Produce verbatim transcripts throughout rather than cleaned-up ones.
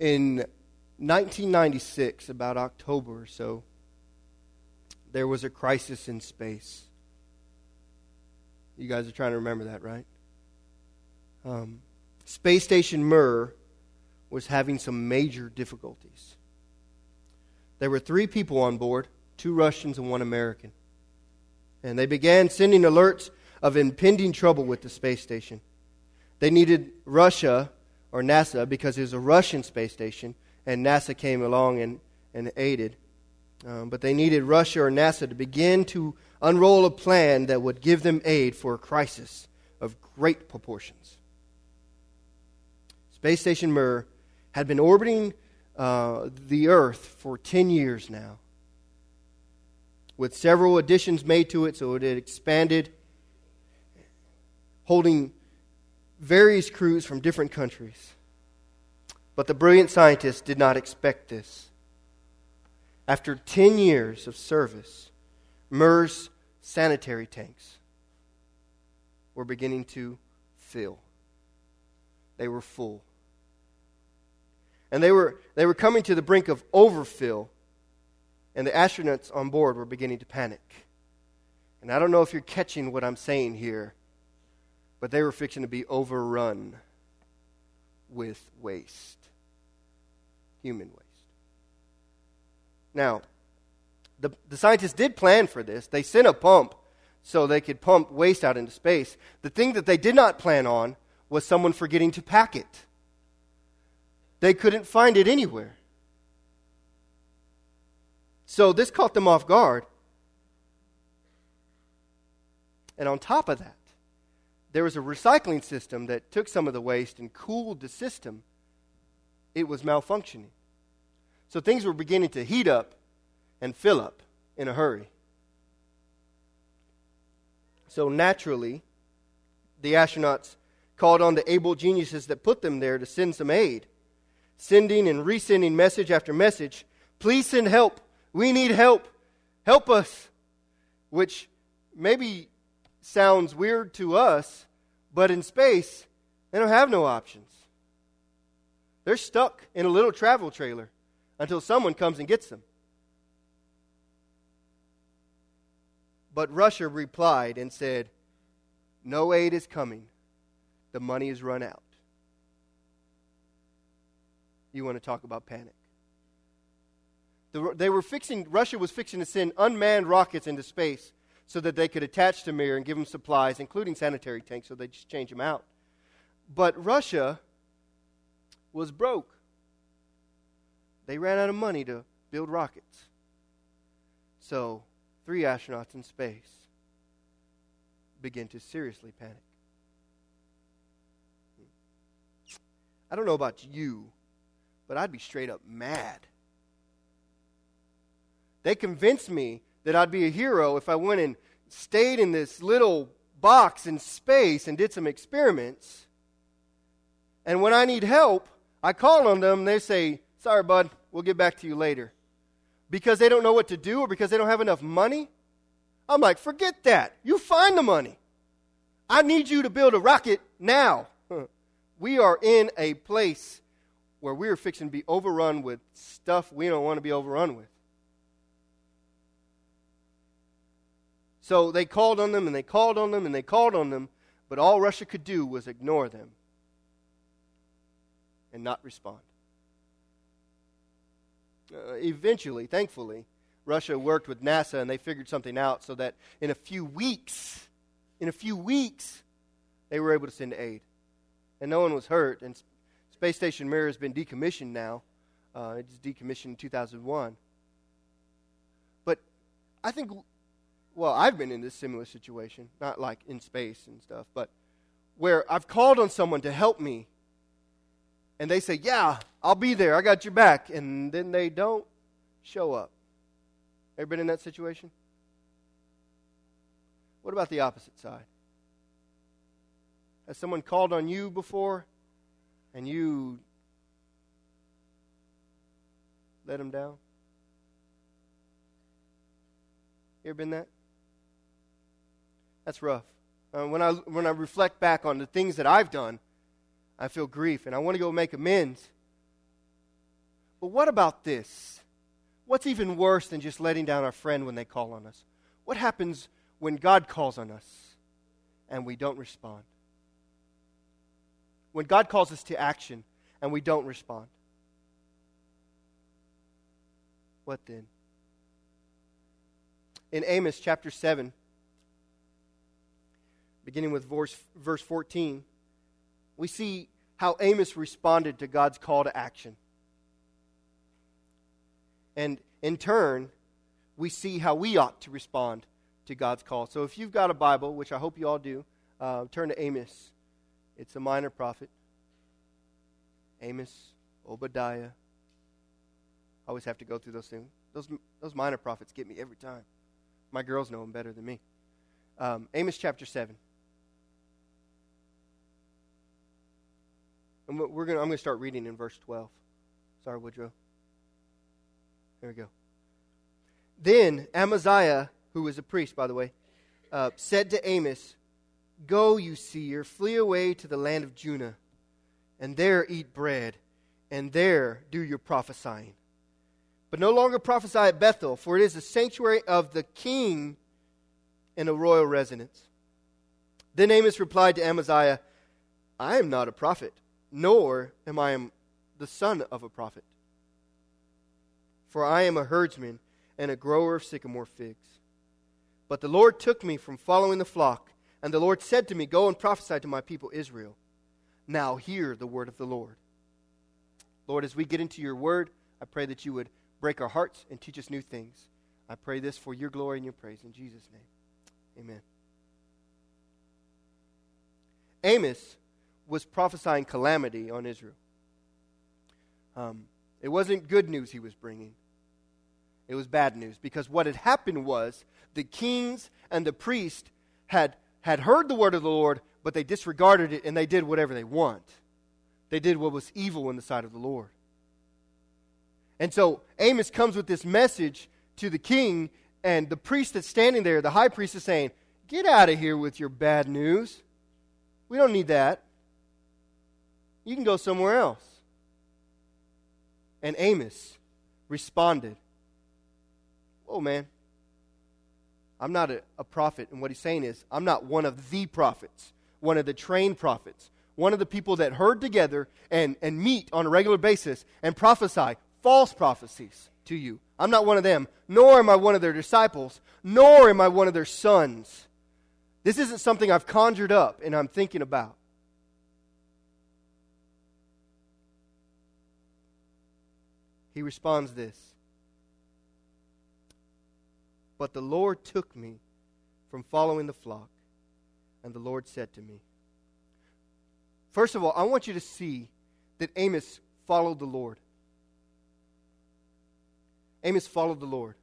In nineteen ninety-six, about October or so, there was a crisis in space. You guys are trying to remember that, right? Um, Space Station Mir was having some major difficulties. There were three people on board, two Russians and one American. And they began sending alerts of impending trouble with the space station. They needed Russia, or NASA, because it was a Russian space station, and NASA came along and, and aided. Um, but they needed Russia or NASA to begin to unroll a plan that would give them aid for a crisis of great proportions. Space Station Mir had been orbiting uh, the Earth for ten years now, with several additions made to it, so it had expanded, holding various crews from different countries. But the brilliant scientists did not expect this. After ten years of service, Mir's sanitary tanks were beginning to fill. They were full. And they were they were coming to the brink of overfill, and the astronauts on board were beginning to panic. And I don't know if you're catching what I'm saying here, but they were fixing to be overrun with waste. Human waste. Now, the, the scientists did plan for this. They sent a pump so they could pump waste out into space. The thing that they did not plan on was someone forgetting to pack it. They couldn't find it anywhere. So this caught them off guard. And on top of that, there was a recycling system that took some of the waste and cooled the system. It was malfunctioning. So things were beginning to heat up and fill up in a hurry. So naturally, the astronauts called on the able geniuses that put them there to send some aid. Sending and resending message after message. Please send help. We need help. Help us. Which maybe sounds weird to us, but in space, they don't have no options. They're stuck in a little travel trailer until someone comes and gets them. But Russia replied and said, no aid is coming. The money is run out. You want to talk about panic. The, they were fixing, Russia was fixing to send unmanned rockets into space so that they could attach to Mir and give them supplies, including sanitary tanks, so they just change them out. But Russia was broke. They ran out of money to build rockets. So, three astronauts in space began to seriously panic. I don't know about you, but I'd be straight up mad. They convinced me that I'd be a hero if I went and stayed in this little box in space and did some experiments. And when I need help, I call on them and they say, sorry, bud, we'll get back to you later. Because they don't know what to do or because they don't have enough money? I'm like, forget that. You find the money. I need you to build a rocket now. We are in a place where we are fixing to be overrun with stuff we don't want to be overrun with. So they called on them and they called on them and they called on them, but all Russia could do was ignore them and not respond. Uh, eventually, thankfully, Russia worked with NASA and they figured something out so that in a few weeks, in a few weeks, they were able to send aid. And no one was hurt. And Space Station Mir has been decommissioned now. Uh, it was decommissioned in two thousand one. But I think, well, I've been in this similar situation, not like in space and stuff, but where I've called on someone to help me, and they say, yeah, I'll be there, I got your back, and then they don't show up. Ever been in that situation? What about the opposite side? Has someone called on you before, and you let them down? You ever been that? That's rough. Uh, when I when I reflect back on the things that I've done, I feel grief, and I want to go make amends. But what about this? What's even worse than just letting down our friend when they call on us? What happens when God calls on us and we don't respond? When God calls us to action and we don't respond? What then? In Amos chapter seven, beginning with verse, verse fourteen, we see how Amos responded to God's call to action. And in turn, we see how we ought to respond to God's call. So if you've got a Bible, which I hope you all do, uh, turn to Amos. It's a minor prophet. Amos, Obadiah. I always have to go through those things. Those, those minor prophets get me every time. My girls know them better than me. Um, Amos chapter seven. And we're gonna, I'm going to start reading in verse twelve. Sorry, Woodrow. There we go. Then Amaziah, who was a priest, by the way, uh, said to Amos, "Go, you seer, flee away to the land of Judah, and there eat bread, and there do your prophesying. But no longer prophesy at Bethel, for it is the sanctuary of the king and a royal residence." Then Amos replied to Amaziah, "I am not a prophet, nor am I the son of a prophet. For I am a herdsman and a grower of sycamore figs. But the Lord took me from following the flock, and the Lord said to me, 'Go and prophesy to my people Israel.' Now hear the word of the Lord." Lord, as we get into your word, I pray that you would break our hearts and teach us new things. I pray this for your glory and your praise. In Jesus' name, amen. Amos was prophesying calamity on Israel. Um, it wasn't good news he was bringing. It was bad news, because what had happened was the kings and the priests had, had heard the word of the Lord, but they disregarded it and they did whatever they want. They did what was evil in the sight of the Lord. And so Amos comes with this message to the king, and the priest that's standing there, the high priest, is saying, "Get out of here with your bad news. We don't need that. You can go somewhere else." And Amos responded, "Oh, man, I'm not a, a prophet." And what he's saying is, I'm not one of the prophets, one of the trained prophets, one of the people that herd together and, and meet on a regular basis and prophesy false prophecies to you. I'm not one of them, nor am I one of their disciples, nor am I one of their sons. This isn't something I've conjured up and I'm thinking about. He responds this: "But the Lord took me from following the flock, and the Lord said to me." First of all, I want you to see that Amos followed the Lord. Amos followed the Lord.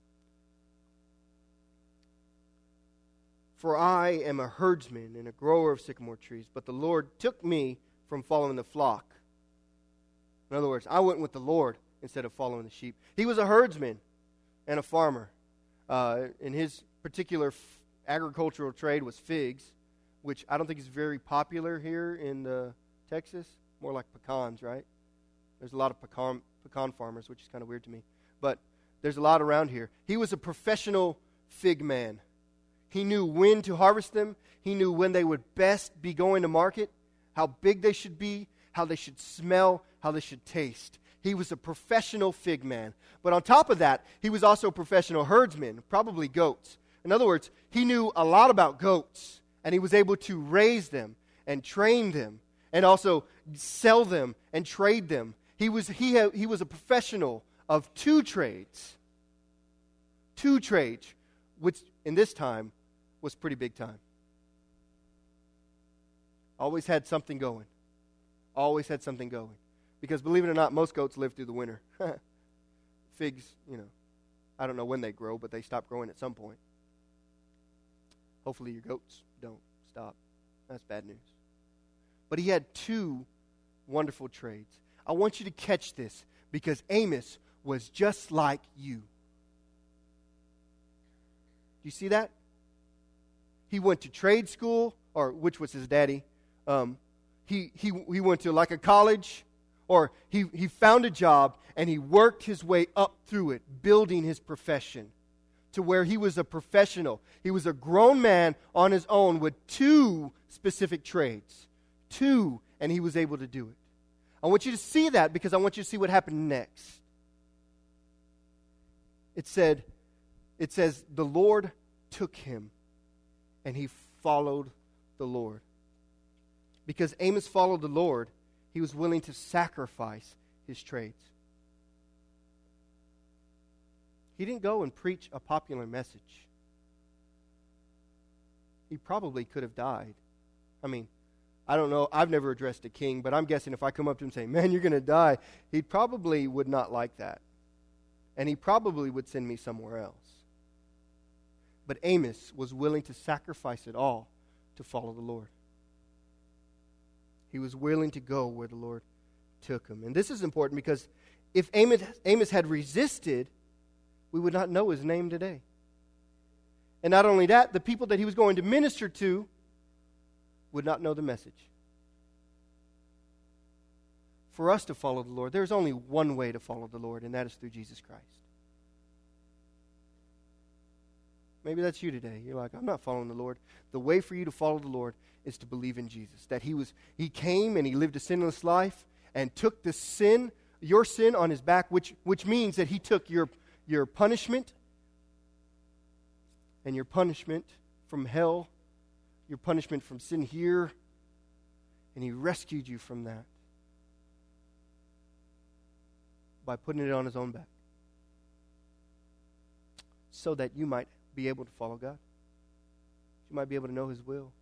"For I am a herdsman and a grower of sycamore trees, but the Lord took me from following the flock." In other words, I went with the Lord instead of following the sheep. He was a herdsman and a farmer. Uh, and his particular f- agricultural trade was figs, which I don't think is very popular here in uh, Texas. More like pecans, right? There's a lot of pecan, pecan farmers, which is kind of weird to me. But there's a lot around here. He was a professional fig man. He knew when to harvest them. He knew when they would best be going to market, how big they should be, how they should smell, how they should taste. He was a professional fig man. But on top of that, he was also a professional herdsman, probably goats. In other words, he knew a lot about goats, and he was able to raise them and train them and also sell them and trade them. He was, he, ha, he was a professional of two trades. Two trades, which in this time was pretty big time. Always had something going. Always had something going. Because believe it or not, most goats live through the winter. Figs, you know, I don't know when they grow, but they stop growing at some point. Hopefully your goats don't stop. That's bad news. But he had two wonderful trades. I want you to catch this, because Amos was just like you. Do you see that? He went to trade school, or which was his daddy. Um, he, he, he went to like a college, Or he, he found a job and he worked his way up through it, building his profession to where he was a professional. He was a grown man on his own with two specific trades. Two, and he was able to do it. I want you to see that because I want you to see what happened next. It said, it says, the Lord took him and he followed the Lord. Because Amos followed the Lord, he was willing to sacrifice his trades. He didn't go and preach a popular message. He probably could have died. I mean, I don't know. I've never addressed a king, but I'm guessing if I come up to him and say, man, you're going to die, he probably would not like that. And he probably would send me somewhere else. But Amos was willing to sacrifice it all to follow the Lord. He was willing to go where the Lord took him. And this is important because if Amos, Amos had resisted, we would not know his name today. And not only that, the people that he was going to minister to would not know the message. For us to follow the Lord, there's only one way to follow the Lord, and that is through Jesus Christ. Maybe that's you today. You're like, I'm not following the Lord. The way for you to follow the Lord is to believe in Jesus. That he was, he came and he lived a sinless life and took the sin, your sin on his back, which, which means that he took your, your punishment and your punishment from hell, your punishment from sin here, and he rescued you from that by putting it on his own back so that you might be able to follow God. You might be able to know his will.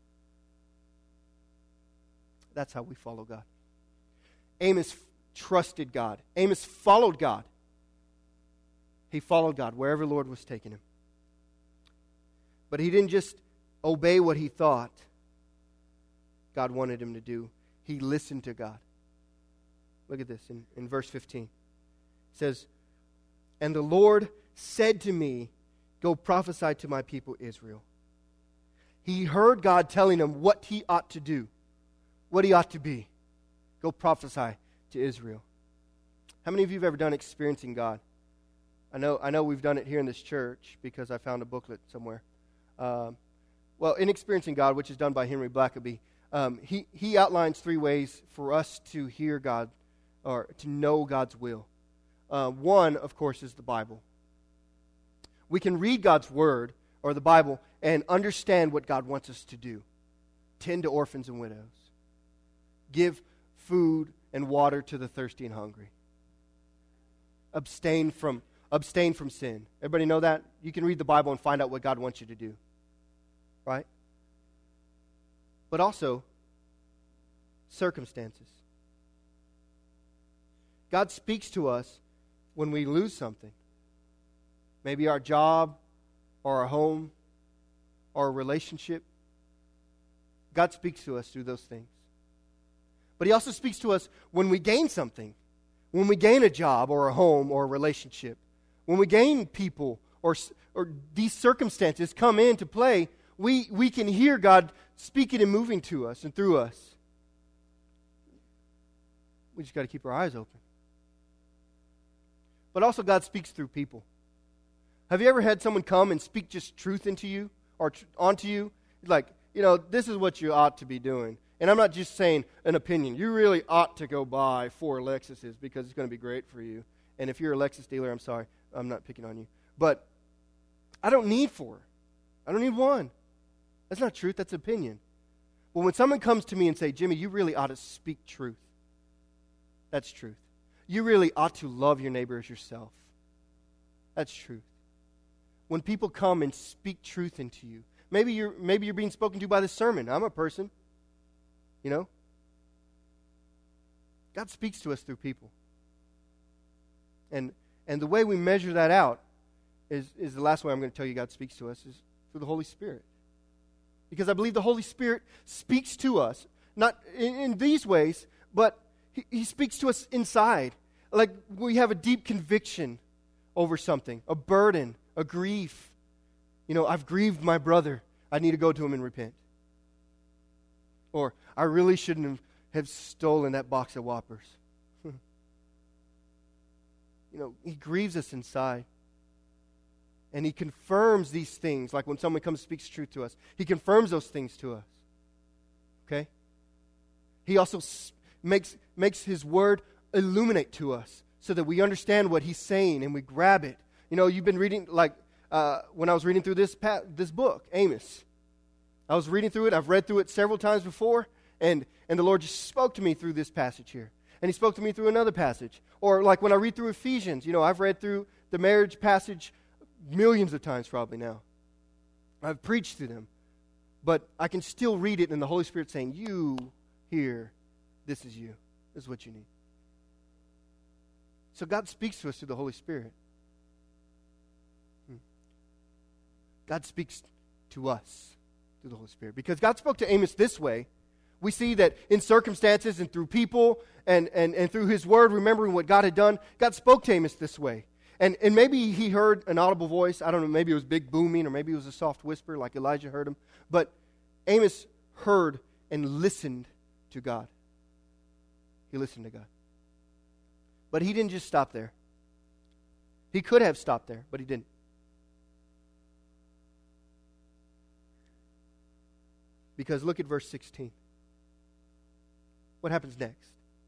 That's how we follow God. Amos f- trusted God. Amos followed God. He followed God wherever the Lord was taking him. But he didn't just obey what he thought God wanted him to do. He listened to God. Look at this in, in verse fifteen. It says, and the Lord said to me, go prophesy to my people Israel. He heard God telling him what he ought to do, what he ought to be. Go prophesy to Israel. How many of you have ever done experiencing God? I know, I know we've done it here in this church because I found a booklet somewhere. Um, well, in Experiencing God, which is done by Henry Blackaby, um, he, he outlines three ways for us to hear God or to know God's will. Uh, one, of course, is the Bible. We can read God's Word, or the Bible, and understand what God wants us to do. Tend to orphans and widows. Give food and water to the thirsty and hungry. Abstain from, abstain from sin. Everybody know that? You can read the Bible and find out what God wants you to do. Right? But also, circumstances. God speaks to us when we lose something. Maybe our job, or our home, or a relationship. God speaks to us through those things. But he also speaks to us when we gain something. When we gain a job, or a home, or a relationship. When we gain people, or, or these circumstances come into play, we, we can hear God speaking and moving to us and through us. We just got to keep our eyes open. But also God speaks through people. Have you ever had someone come and speak just truth into you or tr- onto you? Like, you know, this is what you ought to be doing. And I'm not just saying an opinion. You really ought to go buy four Lexuses because it's going to be great for you. And if you're a Lexus dealer, I'm sorry. I'm not picking on you. But I don't need four. I don't need one. That's not truth. That's opinion. But when someone comes to me and say, Jimmy, you really ought to speak truth. That's truth. You really ought to love your neighbor as yourself. That's truth. When people come and speak truth into you, maybe you're maybe you're being spoken to by this sermon. I'm a person, you know. God speaks to us through people, and and the way we measure that out is is the last way I'm going to tell you God speaks to us is through the Holy Spirit, because I believe the Holy Spirit speaks to us not in, in these ways, but he, he speaks to us inside, like we have a deep conviction over something, a burden. A grief. You know, I've grieved my brother. I need to go to him and repent. Or, I really shouldn't have, have stolen that box of Whoppers. you know, he grieves us inside. And he confirms these things, like when someone comes and speaks truth to us. He confirms those things to us. Okay? He also s- makes, makes his word illuminate to us so that we understand what he's saying and we grab it. You know, you've been reading, like, uh, when I was reading through this pa- this book, Amos. I was reading through it. I've read through it several times before, and, and the Lord just spoke to me through this passage here. And he spoke to me through another passage. Or like when I read through Ephesians, you know, I've read through the marriage passage millions of times probably now. I've preached to them. But I can still read it and the Holy Spirit saying, you here, this is you. This is what you need. So God speaks to us through the Holy Spirit. Hmm. God speaks to us through the Holy Spirit. Because God spoke to Amos this way. We see that in circumstances and through people and, and, and through his word, remembering what God had done, God spoke to Amos this way. And and maybe he heard an audible voice. I don't know, maybe it was big booming or maybe it was a soft whisper like Elijah heard him. But Amos heard and listened to God. He listened to God. But he didn't just stop there. He could have stopped there, but he didn't. Because look at verse sixteen. What happens next?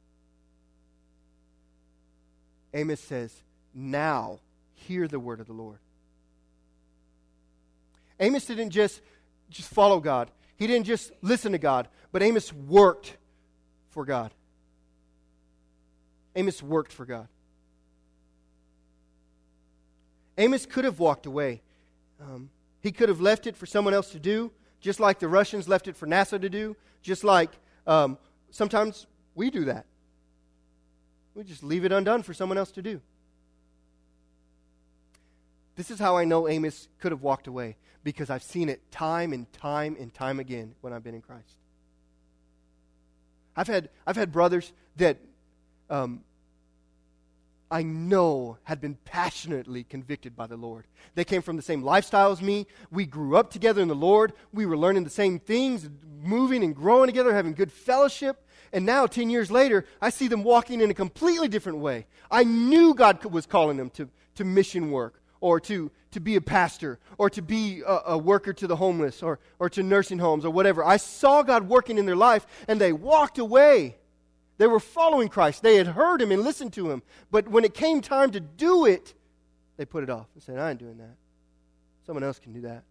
Amos says, now hear the word of the Lord. Amos didn't just, just follow God. He didn't just listen to God, but Amos worked for God. Amos worked for God. Amos could have walked away. Um, he could have left it for someone else to do, just like the Russians left it for NASA to do, just like um, sometimes we do that. We just leave it undone for someone else to do. This is how I know Amos could have walked away, because I've seen it time and time and time again when I've been in Christ. I've had I've had brothers that um, I know had been passionately convicted by the Lord. They came from the same lifestyle as me. We grew up together in the Lord. We were learning the same things, moving and growing together, having good fellowship. And now, ten years later, I see them walking in a completely different way. I knew God was calling them to, to mission work, or to, to be a pastor, or to be a, a worker to the homeless, or, or to nursing homes, or whatever. I saw God working in their life, and they walked away. They were following Christ. They had heard Him and listened to Him. But when it came time to do it, they put it off and said, I ain't doing that. Someone else can do that.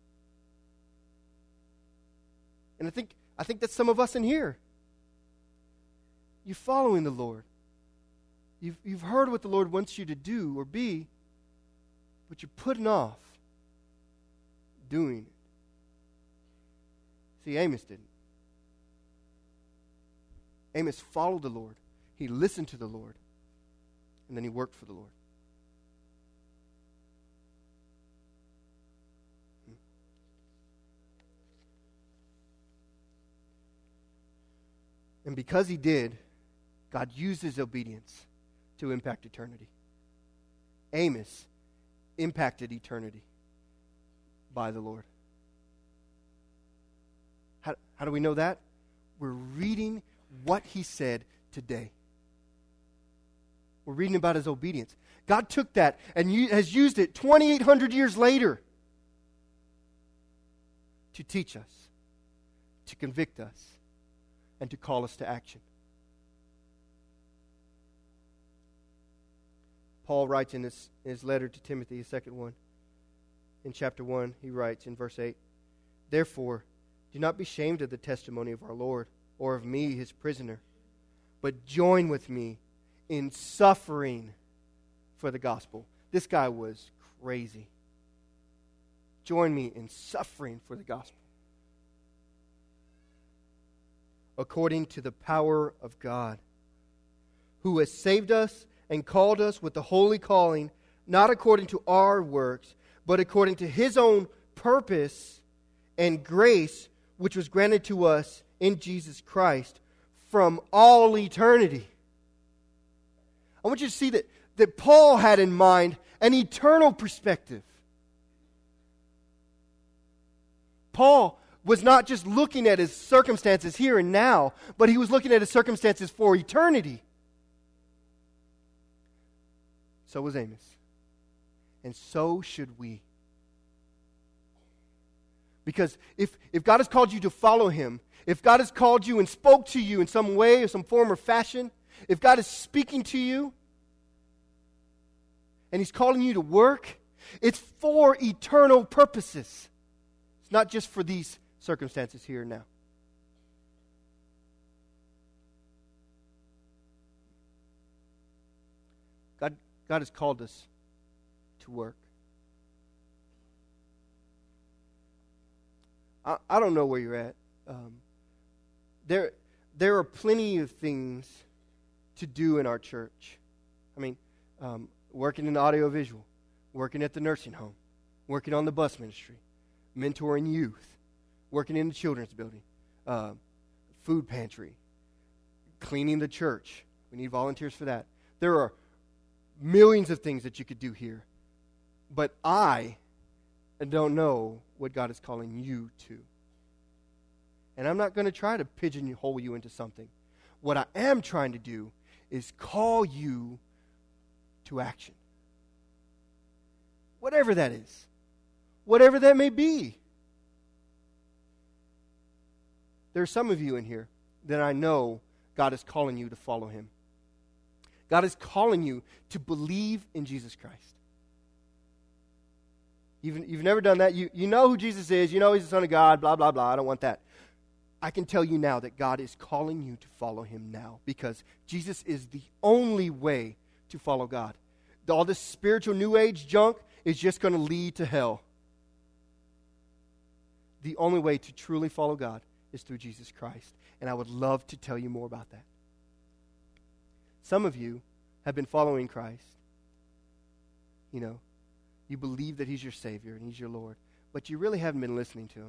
And I think I think that's some of us in here. You're following the Lord. You've, you've heard what the Lord wants you to do or be, but you're putting off doing it. See, Amos didn't. Amos followed the Lord. He listened to the Lord. And then he worked for the Lord. And because he did, God used his obedience to impact eternity. Amos impacted eternity by the Lord. How, how do we know that? We're reading what he said today. We're reading about his obedience. God took that and has used it twenty-eight hundred years later to teach us, to convict us, and to call us to action. Paul writes in his, in his letter to Timothy, his second one, in chapter one, he writes in verse eight, Therefore, do not be ashamed of the testimony of our Lord, or of me, his prisoner, but join with me in suffering for the gospel. This guy was crazy. Join me in suffering for the gospel. According to the power of God, who has saved us and called us with the holy calling, not according to our works, but according to his own purpose and grace, which was granted to us in Jesus Christ from all eternity. I want you to see that, that Paul had in mind an eternal perspective. Paul was not just looking at his circumstances here and now, but he was looking at his circumstances for eternity. So was Amos. And so should we. Because if, if God has called you to follow Him, if God has called you and spoke to you in some way or some form or fashion, if God is speaking to you and He's calling you to work, it's for eternal purposes. It's not just for these circumstances here and now. God, God has called us to work. I, I don't know where you're at. Um, there, there are plenty of things to do in our church. I mean, um, working in audiovisual, working at the nursing home, working on the bus ministry, mentoring youth, working in the children's building, uh, food pantry, cleaning the church. We need volunteers for that. There are millions of things that you could do here. But I don't know what God is calling you to. And I'm not going to try to pigeonhole you into something. What I am trying to do is call you to action. Whatever that is. Whatever that may be. There are some of you in here that I know God is calling you to follow Him. God is calling you to believe in Jesus Christ. You've, you've never done that. You, you know who Jesus is. You know He's the Son of God, blah, blah, blah. I don't want that. I can tell you now that God is calling you to follow Him now because Jesus is the only way to follow God. All this spiritual New Age junk is just going to lead to hell. The only way to truly follow God is through Jesus Christ. And I would love to tell you more about that. Some of you have been following Christ. You know, you believe that He's your Savior and He's your Lord, but you really haven't been listening to Him.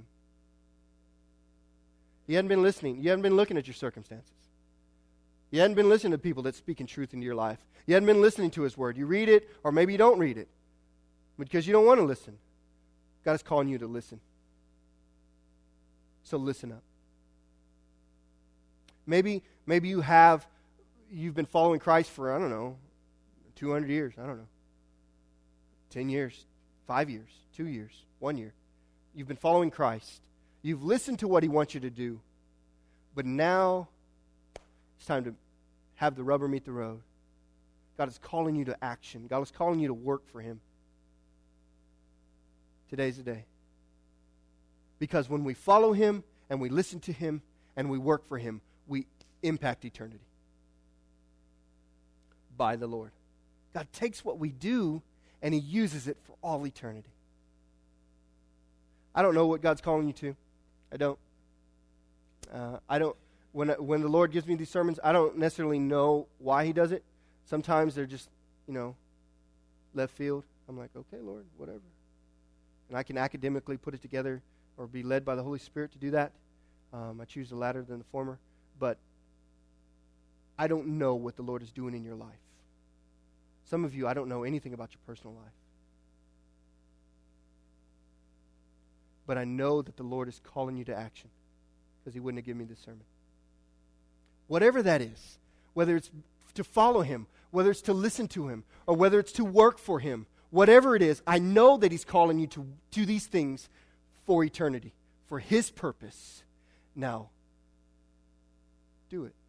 You hadn't been listening. You hadn't been looking at your circumstances. You hadn't been listening to people that speak in truth into your life. You hadn't been listening to His Word. You read it, or maybe you don't read it because you don't want to listen. God is calling you to listen. So listen up. Maybe, maybe you have, you've been following Christ for, I don't know, two hundred years. I don't know. ten years, five years, two years, one year. You've been following Christ. You've listened to what He wants you to do. But now it's time to have the rubber meet the road. God is calling you to action. God is calling you to work for Him. Today's the day. Because when we follow Him and we listen to Him and we work for Him, we impact eternity by the Lord. God takes what we do and He uses it for all eternity. I don't know what God's calling you to. I don't. Uh, I don't. When when the Lord gives me these sermons, I don't necessarily know why He does it. Sometimes they're just, you know, left field. I'm like, okay, Lord, whatever. And I can academically put it together or be led by the Holy Spirit to do that. Um, I choose the latter than the former. But I don't know what the Lord is doing in your life. Some of you, I don't know anything about your personal life. But I know that the Lord is calling you to action because He wouldn't have given me this sermon. Whatever that is, whether it's to follow Him, whether it's to listen to Him, or whether it's to work for Him, whatever it is, I know that He's calling you to do these things for eternity, for His purpose. Now, do it.